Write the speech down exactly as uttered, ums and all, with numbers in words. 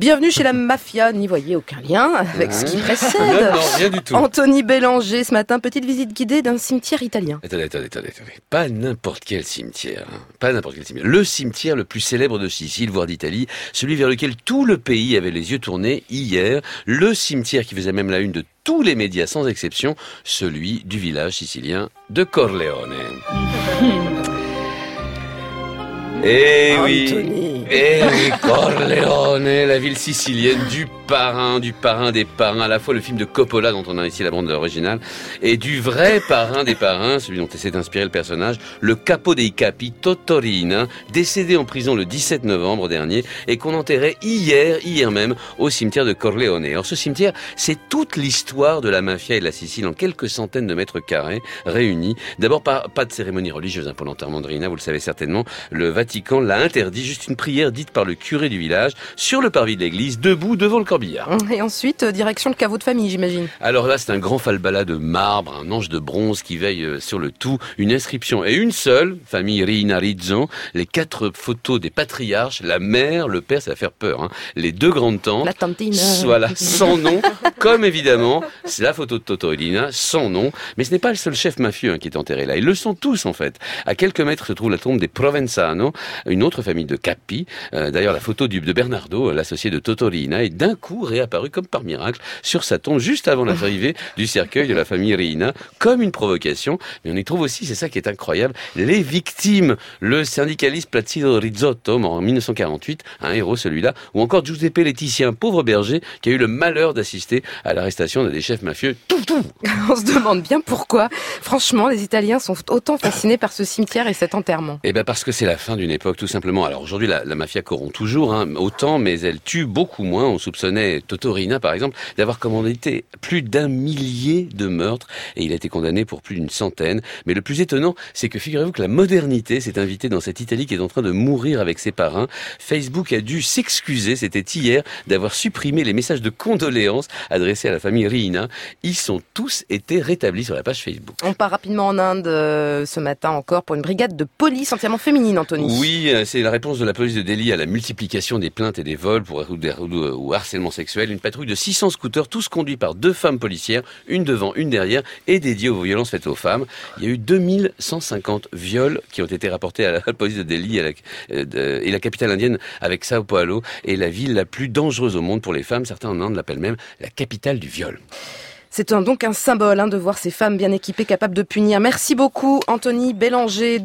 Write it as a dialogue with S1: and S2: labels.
S1: Bienvenue chez la mafia, n'y voyez aucun lien avec mmh. ce qui précède.
S2: Non, non, rien du tout.
S1: Anthony Bélanger, ce matin, petite visite guidée d'un cimetière italien.
S2: Attendez, attendez, attendez, attendez. Pas n'importe quel cimetière. Hein. Pas n'importe quel cimetière. Le cimetière le plus célèbre de Sicile, voire d'Italie, celui vers lequel tout le pays avait les yeux tournés hier. Le cimetière qui faisait même la une de tous les médias sans exception, celui du village sicilien de Corleone. Eh oui, eh oui, Corleone, la ville sicilienne du parrain, du parrain des parrains, à la fois le film de Coppola dont on a ici la bande originale, et du vrai parrain des parrains, celui dont essaie d'inspirer le personnage, le capo dei capi, Totò Riina, décédé en prison le dix-sept novembre dernier et qu'on enterrait hier, hier même, au cimetière de Corleone. Alors ce cimetière, c'est toute l'histoire de la mafia et de la Sicile en quelques centaines de mètres carrés réunis. D'abord, pas, pas de cérémonie religieuse hein, pour l'enterrement de Riina, vous le savez certainement, le Vatican l'a interdit, juste une prière dite par le curé du village, sur le parvis de l'église, debout devant le corbillard.
S1: Et ensuite, direction le caveau de famille, j'imagine.
S2: Alors là, c'est un grand falbala de marbre, un ange de bronze qui veille sur le tout, une inscription et une seule, famille Riina Rizzo, les quatre photos des patriarches, la mère, le père, ça va faire peur, hein, les deux grandes tantes.
S1: La tantine.
S2: Voilà, sans nom, comme évidemment, c'est la photo de Totò Riina, sans nom, mais ce n'est pas le seul chef mafieux hein, qui est enterré là, ils le sont tous en fait. À quelques mètres se trouve la tombe des Provenzano, une autre famille de Capi. Euh, d'ailleurs, la photo du, de Bernardo, l'associé de Totò Riina, est d'un coup réapparue comme par miracle sur sa tombe juste avant l'arrivée du cercueil de la famille Riina, comme une provocation. Mais on y trouve aussi, c'est ça qui est incroyable, les victimes. Le syndicaliste Placido Rizzotto, mort en mille neuf cent quarante-huit, un héros celui-là, ou encore Giuseppe Laetitia, un pauvre berger qui a eu le malheur d'assister à l'arrestation d'un des chefs mafieux. Tout, tout.
S1: On se demande bien pourquoi. Franchement, les Italiens sont autant fascinés par ce cimetière et cet enterrement.
S2: Eh ben parce que c'est la fin d'une époque, tout simplement. Alors aujourd'hui, la, la mafia corrompt toujours, hein, autant, mais elle tue beaucoup moins. On soupçonnait Totò Riina, par exemple, d'avoir commandité plus d'un millier de meurtres, et il a été condamné pour plus d'une centaine. Mais le plus étonnant, c'est que figurez-vous que la modernité s'est invitée dans cette Italie qui est en train de mourir avec ses parrains. Facebook a dû s'excuser, c'était hier, d'avoir supprimé les messages de condoléances adressés à la famille Riina. Ils sont tous été rétablis sur la page Facebook.
S1: On part rapidement en Inde euh, ce matin encore pour une brigade de police entièrement féminine, Anthony.
S2: Oui, c'est la réponse de la police de Delhi à la multiplication des plaintes et des vols pour ou, ou, ou harcèlement sexuel. Une patrouille de six cents scooters, tous conduits par deux femmes policières, une devant, une derrière, et dédiée aux violences faites aux femmes. Il y a eu deux mille cent cinquante viols qui ont été rapportés à la police de Delhi à la, euh, de, et la capitale indienne avec Sao Paulo est la ville la plus dangereuse au monde pour les femmes. Certains en Inde l'appellent même la capitale du viol.
S1: C'est un, donc un symbole hein, de voir ces femmes bien équipées, capables de punir. Merci beaucoup, Anthony Bélanger.